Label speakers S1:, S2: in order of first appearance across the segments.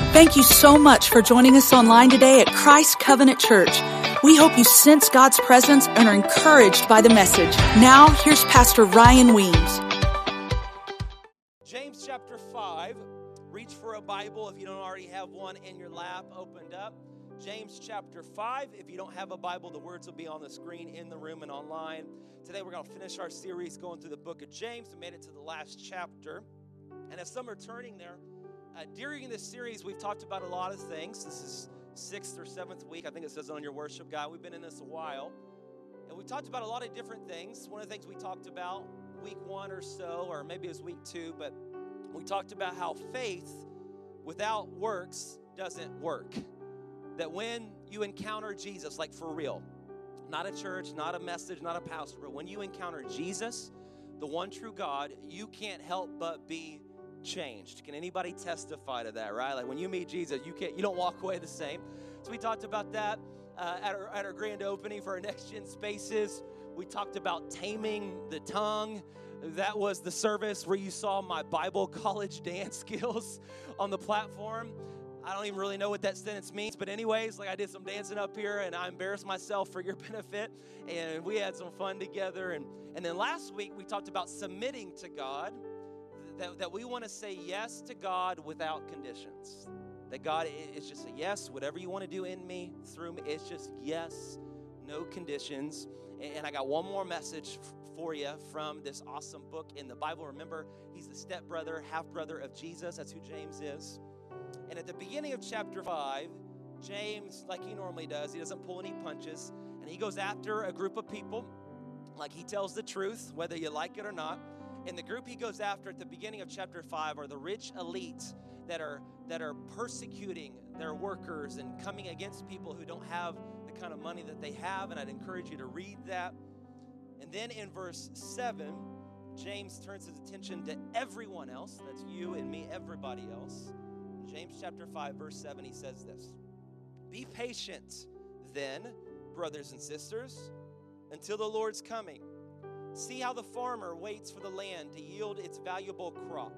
S1: Thank you so much for joining us online today at Christ Covenant Church. We hope you sense God's presence and are encouraged by the message. Now, here's Pastor Ryan Weems.
S2: James chapter 5. Reach for a Bible if you don't already have one in your lap opened up. James chapter 5. If you don't have a Bible, the words will be on the screen in the room and online. Today we're going to finish our series going through the book of James. We made it to the last chapter. And as some are turning there, during this series, we've talked about a lot of things. This is 6th or 7th week. I think it says on your worship guide. We've been in this a while. And we talked about a lot of different things. One of the things we talked about week 1 or so, or maybe it was week 2, but we talked about how faith without works doesn't work. That when you encounter Jesus, like for real, not a church, not a message, not a pastor, but when you encounter Jesus, the one true God, you can't help but be changed. Can anybody testify to that, right? Like when you meet Jesus, you don't walk away the same. So we talked about that at our grand opening for our Next Gen Spaces. We talked about taming the tongue. That was the service where you saw my Bible college dance skills on the platform. I don't even really know what that sentence means, but anyways, like I did some dancing up here and I embarrassed myself for your benefit, and we had some fun together. And then last week we talked about submitting to God, that we want to say yes to God without conditions. That God, it's just a yes, whatever you want to do in me, through me, it's just yes, no conditions. And I got one more message for you from this awesome book in the Bible. Remember, he's the stepbrother, half-brother of Jesus. That's who James is. And at the beginning of chapter 5, James, like he normally does, he doesn't pull any punches, and he goes after a group of people, like he tells the truth, whether you like it or not. And the group he goes after at the beginning of chapter 5 are the rich elite that are persecuting their workers and coming against people who don't have the kind of money that they have, and I'd encourage you to read that. And then in verse 7, James turns his attention to everyone else. That's you and me, everybody else. In James chapter 5, verse 7, he says this: "Be patient then, brothers and sisters, until the Lord's coming. See how the farmer waits for the land to yield its valuable crop,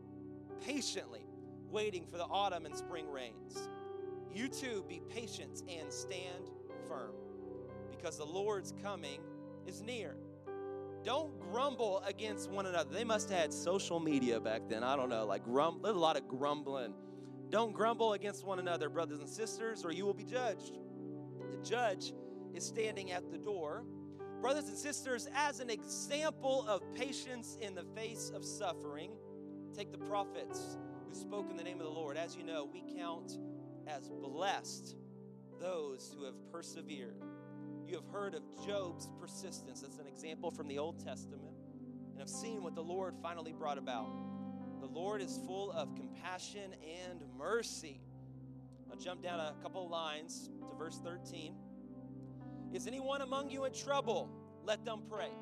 S2: patiently waiting for the autumn and spring rains. You too be patient and stand firm, because the Lord's coming is near. Don't grumble against one another." They must have had social media back then. I don't know, there's a lot of grumbling. "Don't grumble against one another, brothers and sisters, or you will be judged. The judge is standing at the door. Brothers and sisters, as an example of patience in the face of suffering, take the prophets who spoke in the name of the Lord. As you know, we count as blessed those who have persevered. You have heard of Job's persistence." That's an example from the Old Testament. "And have seen what the Lord finally brought about. The Lord is full of compassion and mercy." I'll jump down a couple of lines to verse 13. "Is anyone among you in trouble? Let them pray.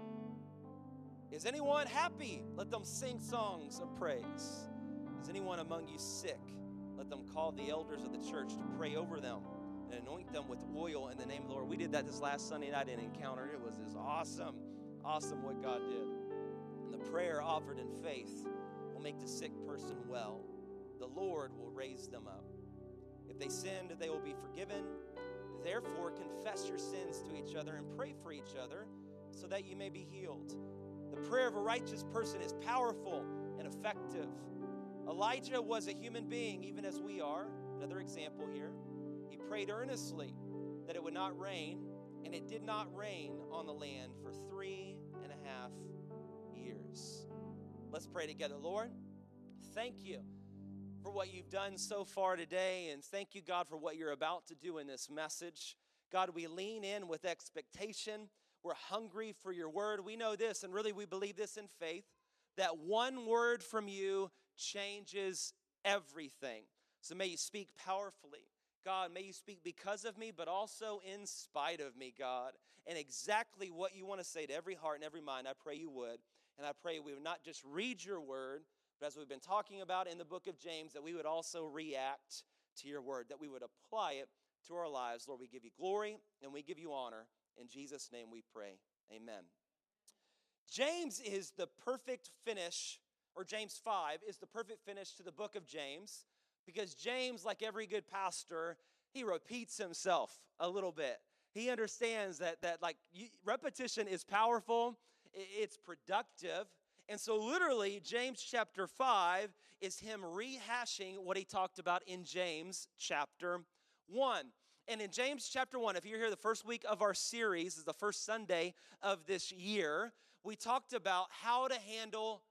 S2: Is anyone happy? Let them sing songs of praise. Is anyone among you sick? Let them call the elders of the church to pray over them and anoint them with oil in the name of the Lord." We did that this last Sunday night in Encounter. It was just awesome what God did. "And the prayer offered in faith will make the sick person well. The Lord will raise them up. If they sinned, they will be forgiven. Therefore, confess your sins to each other and pray for each other so that you may be healed. The prayer of a righteous person is powerful and effective." Elijah was a human being, even as we are. Another example here. He prayed earnestly that it would not rain, and it did not rain on the land for 3.5 years. Let's pray together. Lord, thank you for what you've done so far today, and thank you, God, for what you're about to do in this message. God, we lean in with expectation. We're hungry for your word. We know this, and really we believe this in faith, that one word from you changes everything. So may you speak powerfully. God, may you speak because of me, but also in spite of me, God. And exactly what you want to say to every heart and every mind, I pray you would. And I pray we would not just read your word, but as we've been talking about in the book of James, that we would also react to your word, that we would apply it to our lives. Lord, we give you glory and we give you honor. In Jesus' name we pray. Amen. James is the perfect finish, or James 5 is the perfect finish to the book of James, Because James, like every good pastor, he repeats himself a little bit. He understands that repetition is powerful, it's productive. And so literally, James chapter 5 is him rehashing what he talked about in James chapter 1. And in James chapter 1, if you're here the first week of our series, is the first Sunday of this year, we talked about how to handle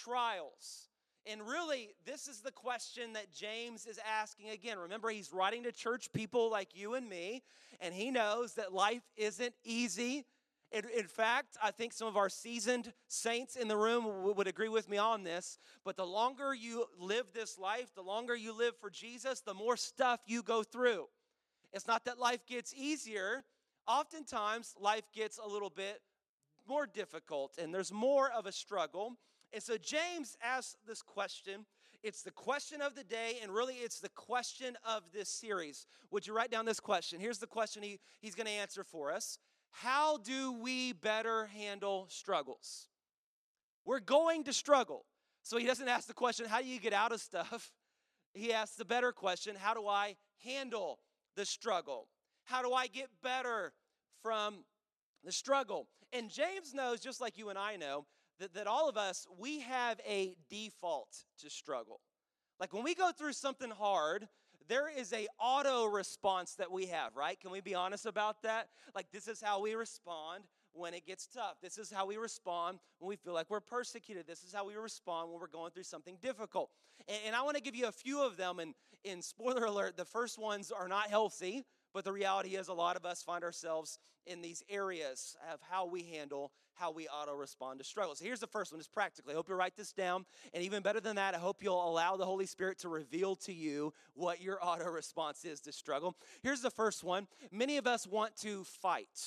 S2: trials. And really, this is the question that James is asking again. Remember, he's writing to church people like you and me, and he knows that life isn't easy. In fact, I think some of our seasoned saints in the room would agree with me on this, but the longer you live this life, the longer you live for Jesus, the more stuff you go through. It's not that life gets easier. Oftentimes, life gets a little bit more difficult, and there's more of a struggle. And so James asks this question. It's the question of the day, and really it's the question of this series. Would you write down this question? Here's the question he's going to answer for us. How do we better handle struggles? We're going to struggle. So he doesn't ask the question, how do you get out of stuff? He asks the better question, how do I handle the struggle? How do I get better from the struggle? And James knows, just like you and I know, that all of us, we have a default to struggle. Like when we go through something hard, there is a auto response that we have, right? Can we be honest about that? Like this is how we respond when it gets tough. This is how we respond when we feel like we're persecuted. This is how we respond when we're going through something difficult. And I want to give you a few of them. And in spoiler alert, the first ones are not healthy. But the reality is a lot of us find ourselves in these areas of how we handle, how we auto-respond to struggles. So here's the first one, just practically. I hope you'll write this down. And even better than that, I hope you'll allow the Holy Spirit to reveal to you what your auto-response is to struggle. Here's the first one. Many of us want to fight.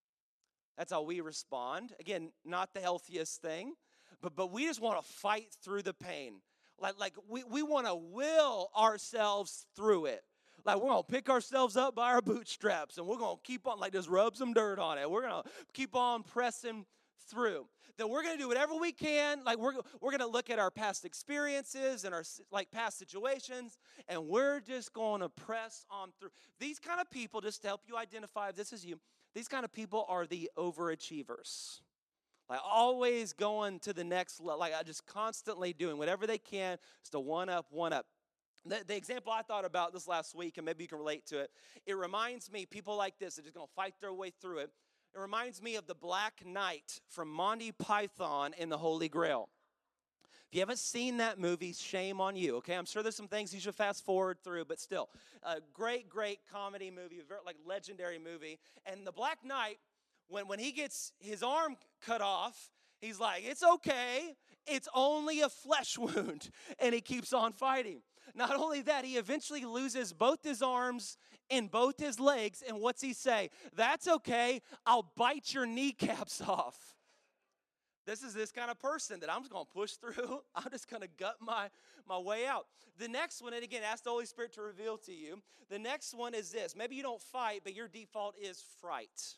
S2: That's how we respond. Again, not the healthiest thing, but we just want to fight through the pain. Like we want to will ourselves through it. Like we're going to pick ourselves up by our bootstraps and we're going to keep on, like just rub some dirt on it. We're going to keep on pressing through. That we're going to do whatever we can. Like we're going to look at our past experiences and our like past situations, and we're just going to press on through. These kind of people, just to help you identify if this is you, these kind of people are the overachievers. Like always going to the next level, like just constantly doing whatever they can just to one up. The example I thought about this last week, and maybe you can relate to it, it reminds me, people like this are just going to fight their way through it. It reminds me of the Black Knight from Monty Python and the Holy Grail. If you haven't seen that movie, shame on you, okay? I'm sure there's some things you should fast forward through, but still, a great comedy movie, a very legendary movie. And the Black Knight, when he gets his arm cut off, he's like, it's okay, it's only a flesh wound, and he keeps on fighting. Not only that, he eventually loses both his arms and both his legs, and what's he say? That's okay, I'll bite your kneecaps off. This is this kind of person that I'm just going to push through. I'm just going to gut my way out. The next one, and again, ask the Holy Spirit to reveal to you. The next one is this. Maybe you don't fight, but your default is fright.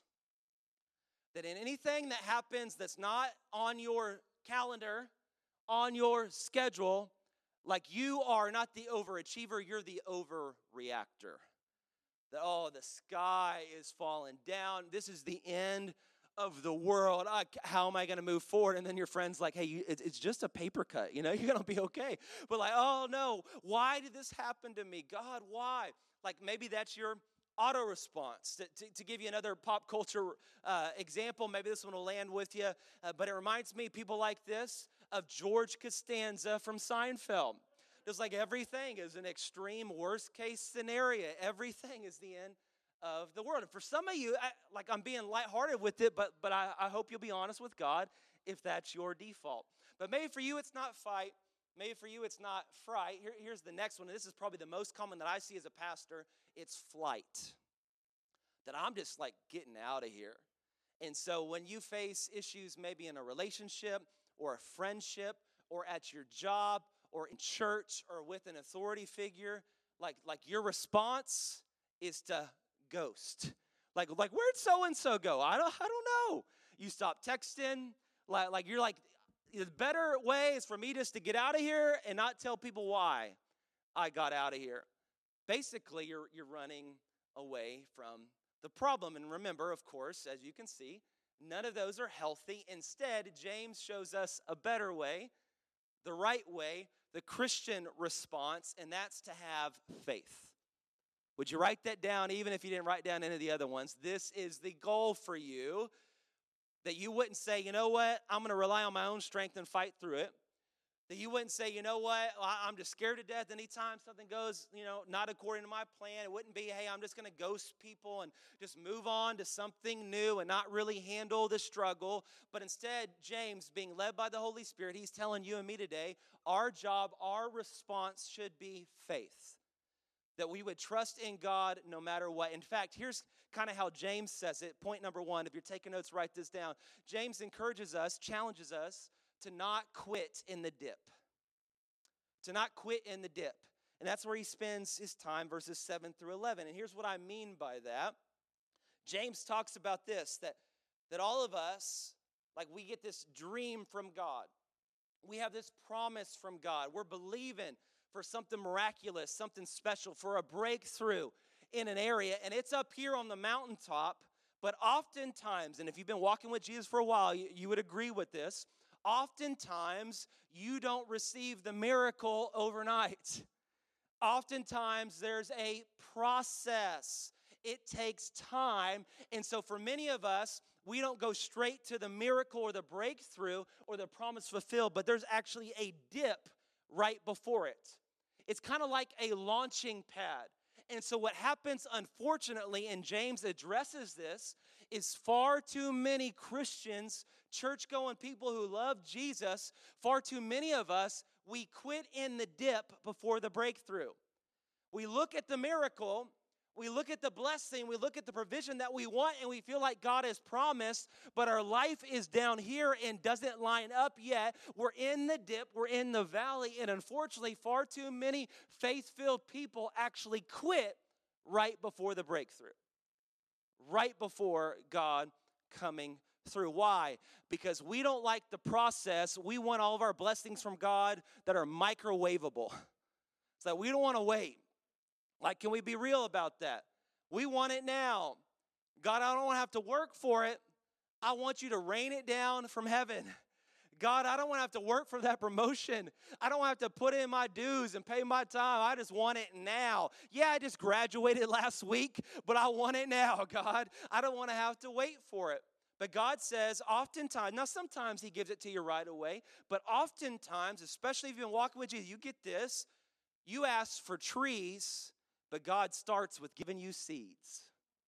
S2: That in anything that happens that's not on your calendar, on your schedule, like you are not the overachiever, you're the overreactor. That, the sky is falling down. This is the end of the world. How am I going to move forward? And then your friend's like, hey, it's just a paper cut. You're going to be okay. But like, oh no, why did this happen to me? God, why? Like maybe that's your auto response. To give you another pop culture example, maybe this one will land with you, but it reminds me, people like this, of George Costanza from Seinfeld. Just like everything is an extreme worst case scenario. Everything is the end of the world. And for some of you, I'm being lighthearted with it, but I hope you'll be honest with God if that's your default. But maybe for you it's not fight. Maybe for you it's not fright. Here's the next one, and this is probably the most common that I see as a pastor. It's flight. That I'm just like getting out of here. And so when you face issues maybe in a relationship or a friendship or at your job or in church or with an authority figure, like your response is to ghost. Like where'd so-and-so go? I don't know. You stop texting. Like you're like, the better way is for me just to get out of here and not tell people why I got out of here. Basically, you're running away from the problem. And remember, of course, as you can see, none of those are healthy. Instead, James shows us a better way, the right way, the Christian response, and that's to have faith. Would you write that down, even if you didn't write down any of the other ones? This is the goal for you, that you wouldn't say, you know what, I'm going to rely on my own strength and fight through it. That you wouldn't say, you know what, I'm just scared to death anytime something goes, not according to my plan. It wouldn't be, hey, I'm just going to ghost people and just move on to something new and not really handle the struggle. But instead, James, being led by the Holy Spirit, he's telling you and me today, our job, our response should be faith. That we would trust in God no matter what. In fact, here's kind of how James says it. Point number one, if you're taking notes, write this down. James encourages us, challenges us, to not quit in the dip. To not quit in the dip. And that's where he spends his time, verses 7 through 11. And here's what I mean by that. James talks about this, that all of us, like we get this dream from God. We have this promise from God. We're believing for something miraculous, something special, for a breakthrough in an area. And it's up here on the mountaintop. But oftentimes, and if you've been walking with Jesus for a while, you would agree with this. Oftentimes, you don't receive the miracle overnight. Oftentimes, there's a process. It takes time. And so for many of us, we don't go straight to the miracle or the breakthrough or the promise fulfilled, but there's actually a dip right before it. It's kind of like a launching pad. And so what happens, unfortunately, and James addresses this, is far too many Christians, church-going people who love Jesus, far too many of us, we quit in the dip before the breakthrough. We look at the miracle, we look at the blessing, we look at the provision that we want, and we feel like God has promised, but our life is down here and doesn't line up yet. We're in the dip, we're in the valley, and unfortunately, far too many faith-filled people actually quit right before the breakthrough, right before God coming through. Why? Because we don't like the process. We want all of our blessings from God that are microwavable. So we don't want to wait. Like, can we be real about that? We want it now. God, I don't want to have to work for it. I want you to rain it down from heaven. God, I don't want to have to work for that promotion. I don't have to put in my dues and pay my time. I just want it now. Yeah, I just graduated last week, but I want it now, God. I don't want to have to wait for it. But God says oftentimes, now sometimes he gives it to you right away, but oftentimes, especially if you've been walking with Jesus, you get this. You ask for trees, but God starts with giving you seeds.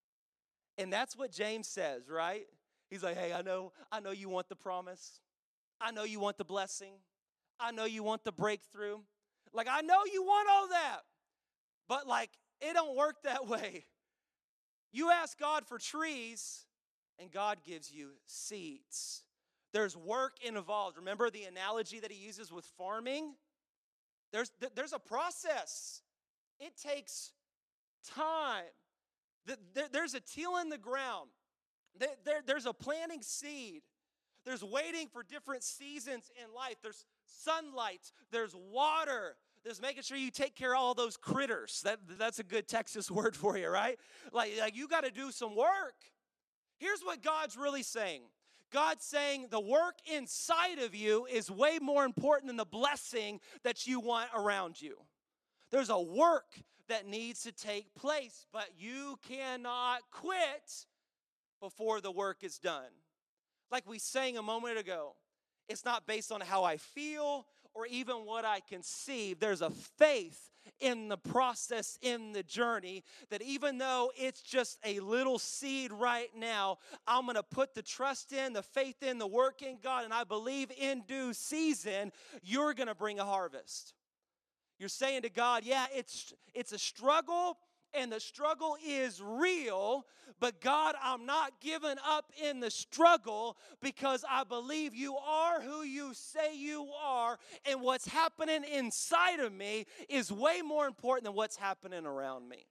S2: And that's what James says, right? He's like, hey, I know you want the promise. I know you want the blessing. I know you want the breakthrough. Like, I know you want all that. But, like, it don't work that way. You ask God for trees, and God gives you seeds. There's work involved. Remember the analogy that he uses with farming? There's a process. It takes time. There's a tilling the ground. There's a planting seed. There's waiting for different seasons in life. There's sunlight. There's water. There's making sure you take care of all those critters. That's a good Texas word for you, right? Like you got to do some work. Here's what God's really saying. God's saying the work inside of you is way more important than the blessing that you want around you. There's a work that needs to take place, but you cannot quit before the work is done. Like we sang a moment ago, it's not based on how I feel or even what I can see. There's a faith in the process, in the journey, that even though it's just a little seed right now, I'm going to put the trust in, the faith in, the work in God, and I believe in due season, you're going to bring a harvest. You're saying to God, yeah, it's a struggle, and the struggle is real, but God, I'm not giving up in the struggle because I believe you are who you say you are, and what's happening inside of me is way more important than what's happening around me.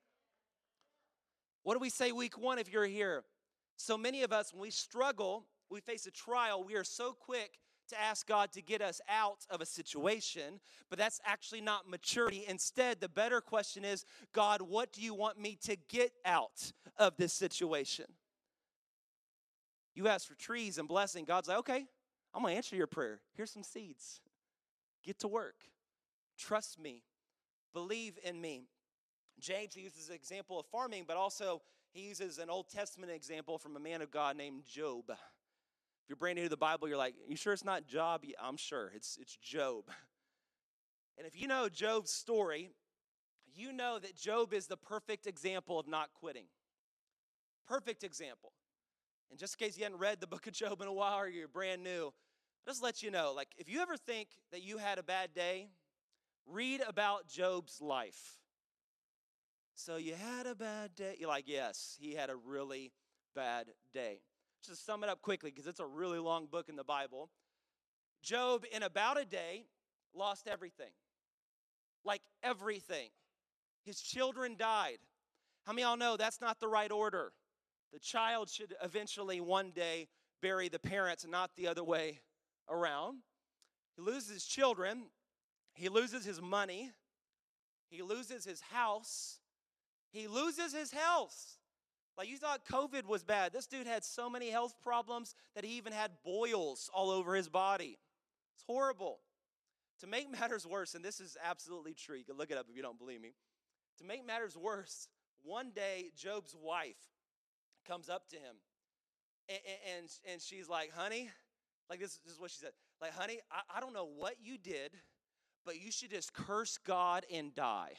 S2: What do we say week one if you're here? So many of us, when we struggle, we face a trial, we are so quick to ask God to get us out of a situation, but that's actually not maturity. Instead, the better question is, God, what do you want me to get out of this situation? You ask for trees and blessing. God's like, okay, I'm going to answer your prayer. Here's some seeds. Get to work. Trust me. Believe in me. James uses an example of farming, but also he uses an Old Testament example from a man of God named Job. If you're brand new to the Bible, you're like, you sure it's not Job? Yeah, I'm sure. It's Job. And if you know Job's story, you know that Job is the perfect example of not quitting. Perfect example. And just in case you hadn't read the book of Job in a while or you're brand new, I'll just let you know, like, if you ever think that you had a bad day, read about Job's life. So you had a bad day? You're like, yes, he had a really bad day. Just to sum it up quickly, because it's a really long book in the Bible. Job, in about a day, lost everything. Like everything. His children died. How many of y'all know that's not the right order? The child should eventually one day bury the parents, not the other way around. He loses his children. He loses his money. He loses his house. He loses his health. Like, you thought COVID was bad. This dude had so many health problems that he even had boils all over his body. It's horrible. To make matters worse, and this is absolutely true. You can look it up if you don't believe me. To make matters worse, one day Job's wife comes up to him, and she's like, honey, like this is what she said. Like, honey, I don't know what you did, but you should just curse God and die.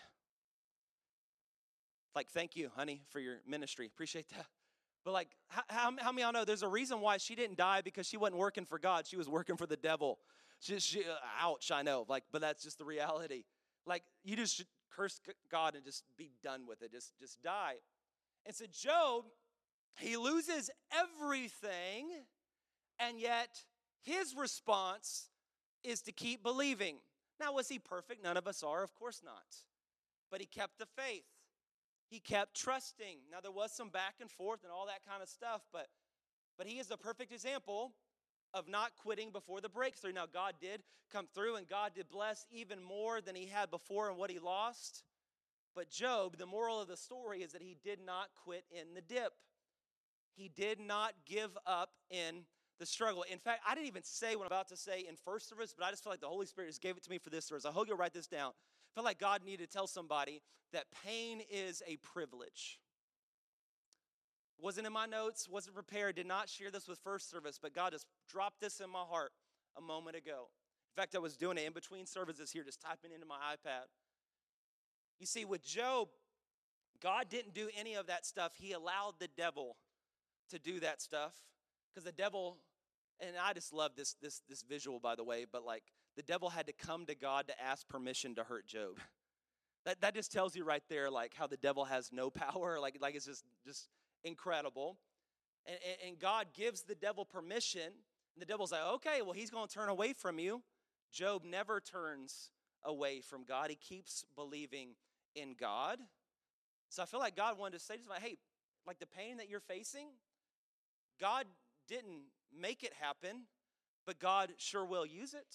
S2: Like, thank you, honey, for your ministry. Appreciate that. But like, how many of y'all know there's a reason why she didn't die? Because she wasn't working for God. She was working for the devil. Ouch, I know. Like, but that's just the reality. Like, you just should curse God and just be done with it. Just die. And so Job, he loses everything, and yet his response is to keep believing. Now, was he perfect? None of us are. Of course not. But he kept the faith. He kept trusting. Now, there was some back and forth and all that kind of stuff, but he is a perfect example of not quitting before the breakthrough. Now, God did come through, and God did bless even more than he had before and what he lost. But Job, the moral of the story is that he did not quit in the dip. He did not give up in the struggle. In fact, I didn't even say what I'm about to say in first service, but I just feel like the Holy Spirit just gave it to me for this service. I hope you'll write this down. I feel like God needed to tell somebody that pain is a privilege. Wasn't in my notes, wasn't prepared, did not share this with first service, but God just dropped this in my heart a moment ago. In fact, I was doing it in between services here, just typing into my iPad. You see, with Job, God didn't do any of that stuff. He allowed the devil to do that stuff, because the devil, and I just love this visual, by the way, but like, the devil had to come to God to ask permission to hurt Job. That just tells you right there, like, how the devil has no power. Like it's just incredible. And God gives the devil permission. And the devil's like, okay, well, he's going to turn away from you. Job never turns away from God. He keeps believing in God. So I feel like God wanted to say to somebody, hey, like, the pain that you're facing, God didn't make it happen, but God sure will use it.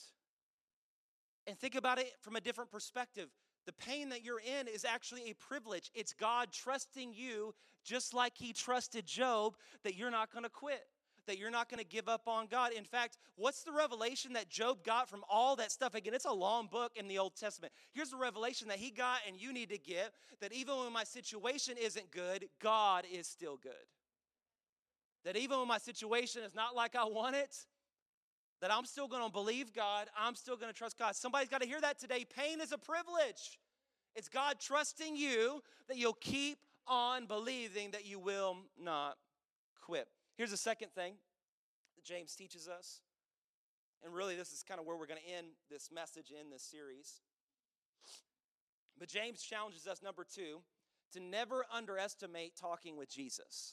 S2: And think about it from a different perspective. The pain that you're in is actually a privilege. It's God trusting you, just like he trusted Job, that you're not going to quit, that you're not going to give up on God. In fact, what's the revelation that Job got from all that stuff? Again, it's a long book in the Old Testament. Here's the revelation that he got and you need to get, that even when my situation isn't good, God is still good. That even when my situation is not like I want it, that I'm still going to believe God. I'm still going to trust God. Somebody's got to hear that today. Pain is a privilege. It's God trusting you that you'll keep on believing that you will not quit. Here's the second thing that James teaches us. And really, this is kind of where we're going to end this message in this series. But James challenges us, number 2, to never underestimate talking with Jesus.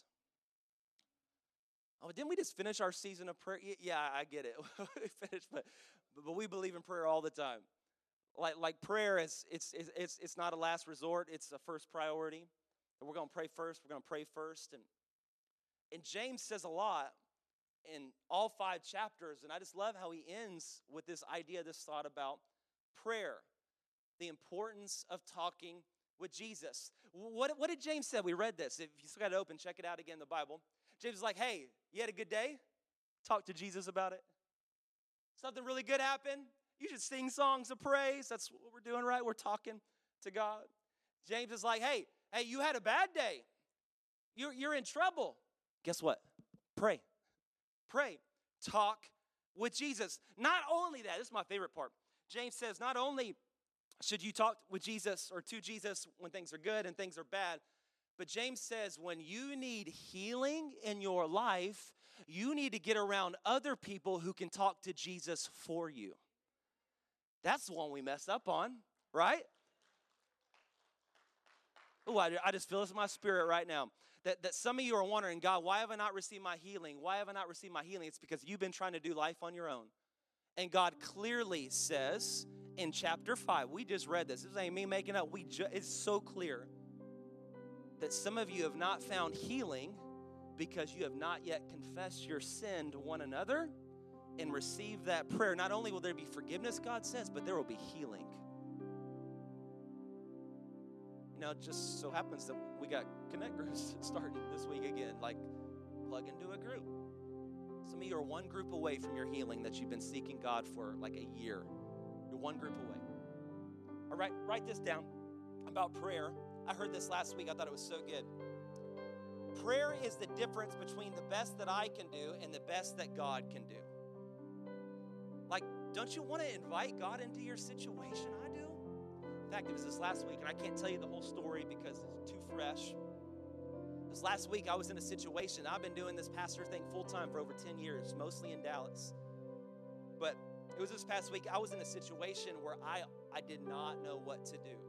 S2: Oh, didn't we just finish our season of prayer? Yeah, I get it. We finished, but we believe in prayer all the time. Like prayer is it's not a last resort. It's a first priority. And we're going to pray first. We're going to pray first. And James says a lot in all 5 chapters, and I just love how he ends with this idea, this thought about prayer, the importance of talking with Jesus. What did James say? We read this. If you still got it open, check it out again in the Bible. James is like, hey, you had a good day? Talk to Jesus about it. Something really good happened? You should sing songs of praise. That's what we're doing, right? We're talking to God. James is like, hey, you had a bad day. You're in trouble. Guess what? Pray. Pray. Talk with Jesus. Not only that, this is my favorite part. James says, not only should you talk with Jesus or to Jesus when things are good and things are bad, but James says when you need healing in your life, you need to get around other people who can talk to Jesus for you. That's the one we mess up on, right? Oh, I just feel this in my spirit right now. That some of you are wondering, God, why have I not received my healing? Why have I not received my healing? It's because you've been trying to do life on your own. And God clearly says in chapter 5, we just read this. This ain't me making up. It's so clear that some of you have not found healing because you have not yet confessed your sin to one another and received that prayer. Not only will there be forgiveness, God says, but there will be healing. It just so happens that we got Connect groups starting this week again, like plug into a group. Some of you are one group away from your healing that you've been seeking God for like a year. You're one group away. All right, write this down about prayer. I heard this last week. I thought it was so good. Prayer is the difference between the best that I can do and the best that God can do. Like, don't you want to invite God into your situation? I do. In fact, it was this last week, and I can't tell you the whole story because it's too fresh. This last week, I was in a situation. I've been doing this pastor thing full-time for over 10 years, mostly in Dallas. But it was this past week, I was in a situation where I did not know what to do.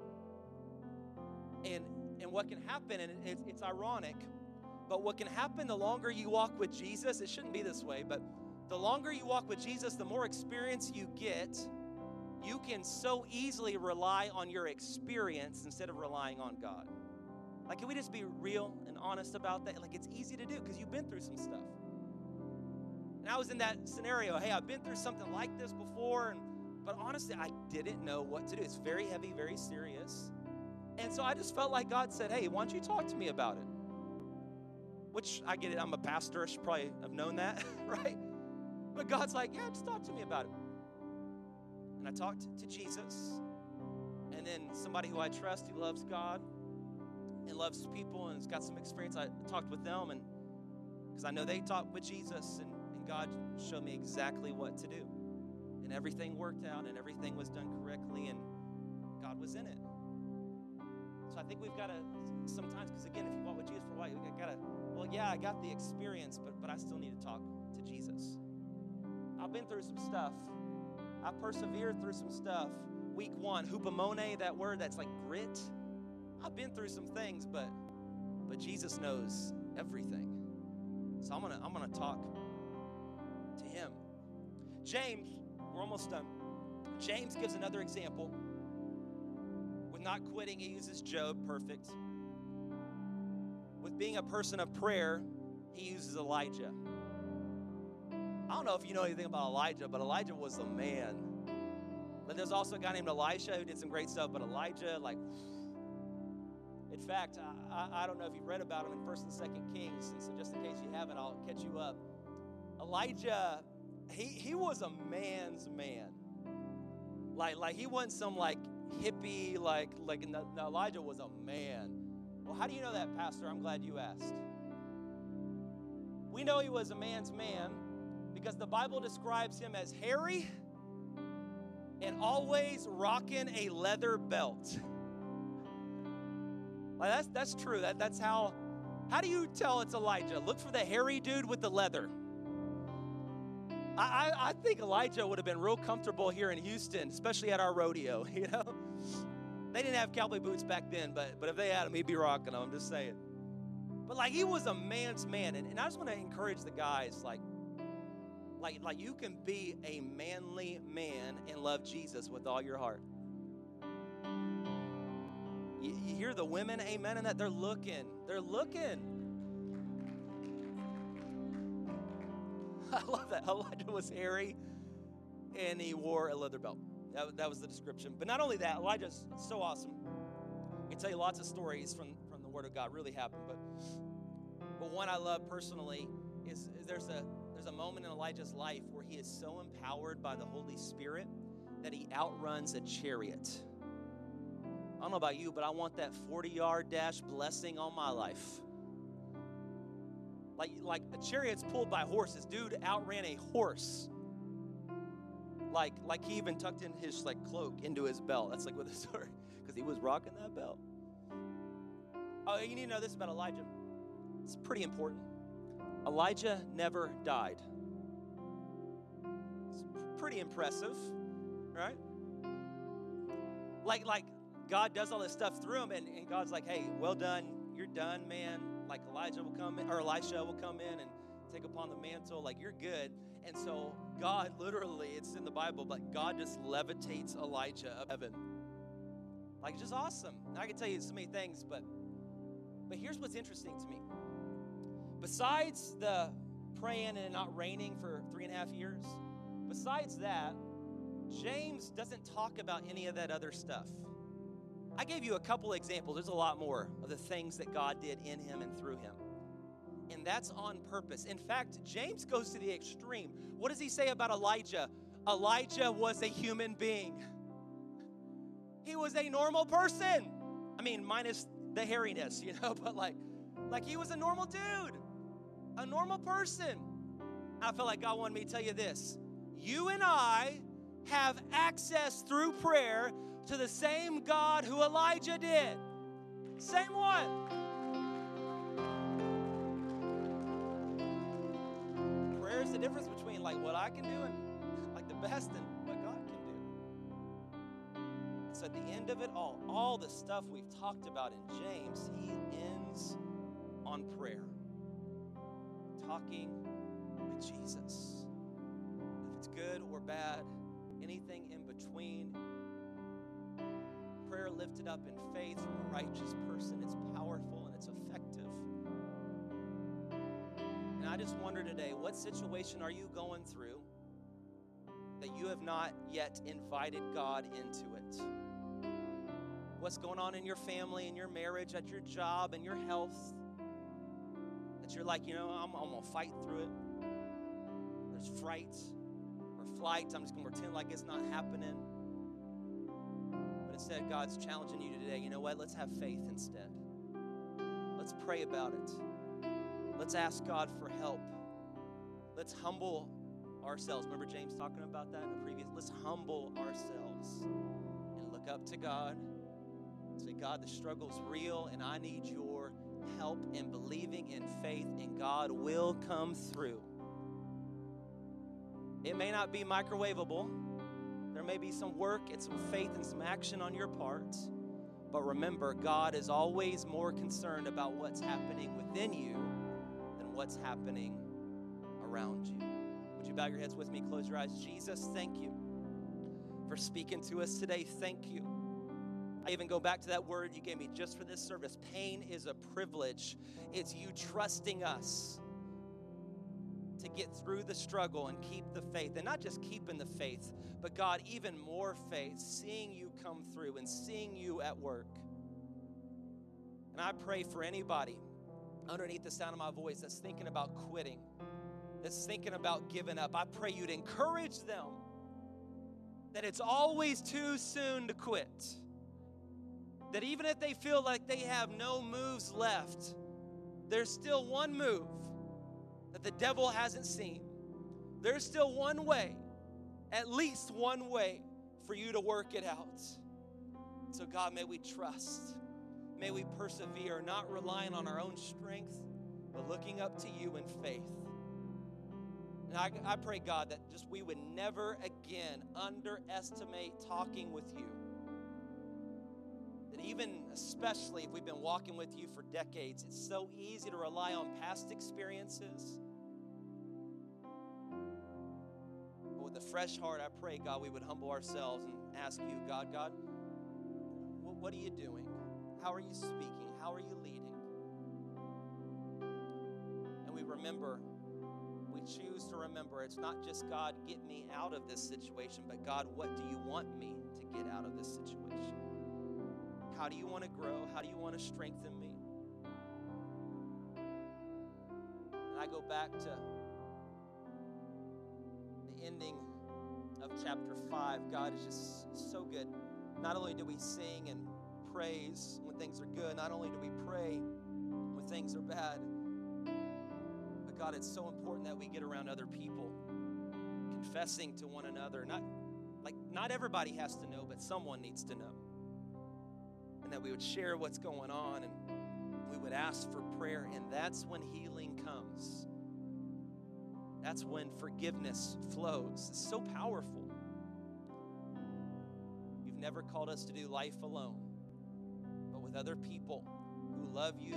S2: And what can happen, and it's ironic, but what can happen the longer you walk with Jesus, it shouldn't be this way, but the longer you walk with Jesus, the more experience you get. You can so easily rely on your experience instead of relying on God. Like, can we just be real and honest about that? Like, it's easy to do because you've been through some stuff. And I was in that scenario. Hey, I've been through something like this before, but honestly, I didn't know what to do. It's very heavy, very serious. And so I just felt like God said, hey, why don't you talk to me about it? Which, I get it, I'm a pastor. I should probably have known that, right? But God's like, yeah, just talk to me about it. And I talked to Jesus, and then somebody who I trust, who loves God and loves people and has got some experience, I talked with them, and because I know they talked with Jesus, and God showed me exactly what to do. And everything worked out, and everything was done correctly, and God was in it. So I think we've got to sometimes, because again, if you walk with Jesus for a while, we've got to, well, yeah, I got the experience, but I still need to talk to Jesus. I've been through some stuff. I persevered through some stuff. Week 1, hupomone, that word, that's like grit. I've been through some things, but Jesus knows everything. So I'm gonna talk to him. James, we're almost done. James gives another example. With not quitting, he uses Job, perfect. With being a person of prayer, he uses Elijah. I don't know if you know anything about Elijah, but Elijah was a man. But there's also a guy named Elisha who did some great stuff, but Elijah, in fact, I don't know if you've read about him in 1st and 2nd Kings, and so just in case you haven't, I'll catch you up. Elijah, he was a man's man. Like he wasn't some hippie, no, Elijah was a man. Well, how do you know that, Pastor? I'm glad you asked. We know he was a man's man because the Bible describes him as hairy and always rocking a leather belt. That's true. That's how do you tell it's Elijah? Look for the hairy dude with the leather. I think Elijah would have been real comfortable here in Houston, especially at our rodeo, you know? They didn't have cowboy boots back then, but if they had them, he'd be rocking them, I'm just saying. But he was a man's man, and I just want to encourage the guys, like you can be a manly man and love Jesus with all your heart. You hear the women, amen, in that? They're looking. I love that. Elijah was hairy, and he wore a leather belt. That was the description. But not only that, Elijah's so awesome. I can tell you lots of stories from the Word of God really happened. But one I love personally is there's a moment in Elijah's life where he is so empowered by the Holy Spirit that he outruns a chariot. I don't know about you, but I want that 40-yard dash blessing on my life. Like a chariot's pulled by horses. Dude outran a horse. Like he even tucked in his cloak into his belt. That's like what the story, because he was rocking that belt. Oh, you need to know this about Elijah. It's pretty important. Elijah never died. It's pretty impressive, right? Like God does all this stuff through him, and God's like, hey, well done, you're done, man. Like Elijah will come in, or Elisha will come in and take upon the mantle, like you're good. And so God literally, it's in the Bible, but God just levitates Elijah up heaven. Like, just awesome. And I can tell you so many things, but here's what's interesting to me. Besides the praying and it not raining for 3.5 years, besides that, James doesn't talk about any of that other stuff. I gave you a couple examples. There's a lot more of the things that God did in him and through him. And that's on purpose. In fact, James goes to the extreme. What does he say about Elijah? Elijah was a human being. He was a normal person. I mean, minus the hairiness, but like he was a normal dude, a normal person. I feel like God wanted me to tell you this. You and I have access through prayer to the same God who Elijah did. Same one. Prayer is the difference between what I can do and the best and what God can do. So at the end of it all the stuff we've talked about in James, he ends on prayer. Talking with Jesus. If it's good or bad, anything in between, prayer lifted up in faith from a righteous person, it's powerful and it's effective. And I just wonder today, what situation are you going through that you have not yet invited God into it? What's going on in your family, in your marriage, at your job, in your health, that you're like, I'm going to fight through it. There's fright or flight. I'm just going to pretend like it's not happening. But instead, God's challenging you today. You know what? Let's have faith instead. Let's pray about it. Let's ask God for help. Let's humble ourselves. Remember James talking about that in the previous? Let's humble ourselves and look up to God. Say, God, the struggle's real, and I need your help in believing in faith, and God will come through. It may not be microwavable. There may be some work and some faith and some action on your part. But remember, God is always more concerned about what's happening within you than what's happening around you. Would you bow your heads with me? Close your eyes. Jesus, thank you for speaking to us today. Thank you. I even go back to that word you gave me just for this service. Pain is a privilege. It's you trusting us to get through the struggle and keep the faith. And not just keeping the faith, but God, even more faith, seeing you come through and seeing you at work. And I pray for anybody underneath the sound of my voice that's thinking about quitting, that's thinking about giving up. I pray you'd encourage them that it's always too soon to quit. That even if they feel like they have no moves left, there's still one move that the devil hasn't seen. There's still one way, at least one way, for you to work it out. So God, may we trust. May we persevere, not relying on our own strength, but looking up to you in faith. And I pray, God, that just we would never again underestimate talking with you. That even, especially if we've been walking with you for decades, it's so easy to rely on past experiences. But with a fresh heart, I pray, God, we would humble ourselves and ask you, God, what are you doing? How are you speaking? How are you leading? And we remember, we choose to remember it's not just, God, get me out of this situation, but God, what do you want me to get out of this situation? How do you want to grow? How do you want to strengthen me? And I go back to the ending of chapter 5. God is just so good. Not only do we sing and praise when things are good, not only do we pray when things are bad, but God, it's so important that we get around other people, confessing to one another. Not everybody has to know, but someone needs to know. And that we would share what's going on, and we would ask for prayer, and that's when healing comes. That's when forgiveness flows. It's so powerful. You've never called us to do life alone, but with other people who love you,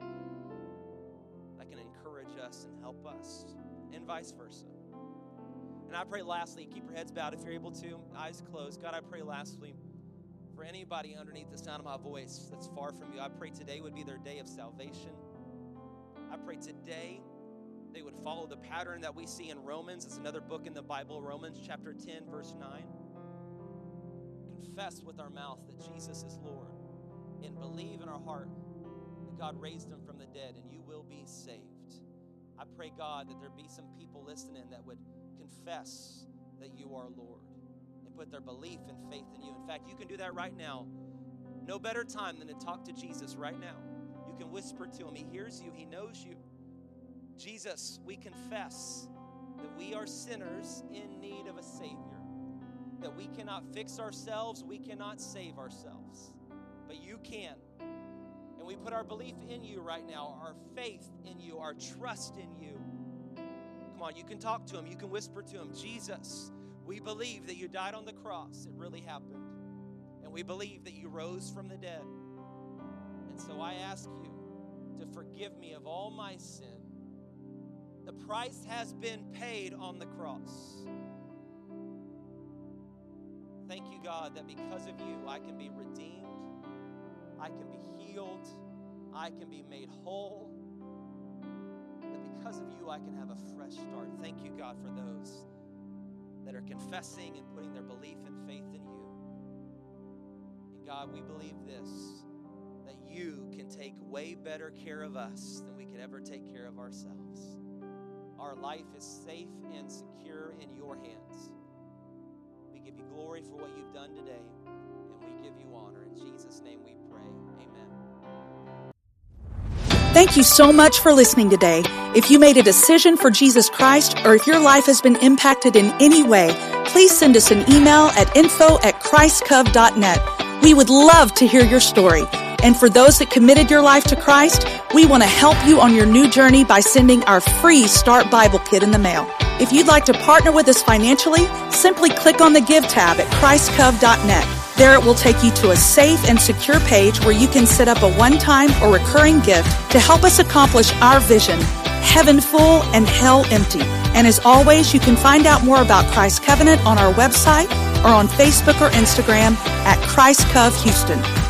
S2: that can encourage us and help us, and vice versa. And I pray lastly, keep your heads bowed if you're able to, eyes closed. God, I pray lastly, for anybody underneath the sound of my voice that's far from you, I pray today would be their day of salvation. I pray today they would follow the pattern that we see in Romans. It's another book in the Bible, Romans chapter 10, verse 9. Confess with our mouth that Jesus is Lord and believe in our heart that God raised him from the dead, and you will be saved. I pray, God, that there be some people listening that would confess that you are Lord and put their belief and faith in you. In fact, you can do that right now. No better time than to talk to Jesus right now. You can whisper to him. He hears you. He knows you. Jesus, we confess that we are sinners in need of a Savior, that we cannot fix ourselves, we cannot save ourselves, but you can. And we put our belief in you right now, our faith in you, our trust in you. Come on, you can talk to him, you can whisper to him, Jesus, we believe that you died on the cross. It really happened. And we believe that you rose from the dead. And so I ask you to forgive me of all my sin. The price has been paid on the cross. Thank you, God, that because of you, I can be redeemed, I can be healed, I can be made whole, that because of you, I can have a fresh start. Thank you, God, for those that are confessing and putting their belief and faith in you. And God, we believe this, that you can take way better care of us than we could ever take care of ourselves. Our life is safe and secure in your hands. We give you glory for what you've done today, and we give you honor. In Jesus' name we pray. Amen.
S1: Thank you so much for listening today. If you made a decision for Jesus Christ, or if your life has been impacted in any way, please send us an email at info@christcov.net. We would love to hear your story. And for those that committed your life to Christ, we want to help you on your new journey by sending our free Start Bible Kit in the mail. If you'd like to partner with us financially, simply click on the Give tab at christcov.net. There it will take you to a safe and secure page where you can set up a one-time or recurring gift to help us accomplish our vision, heaven full and hell empty. And as always, you can find out more about Christ Covenant on our website or on Facebook or Instagram at Christ Cov Houston.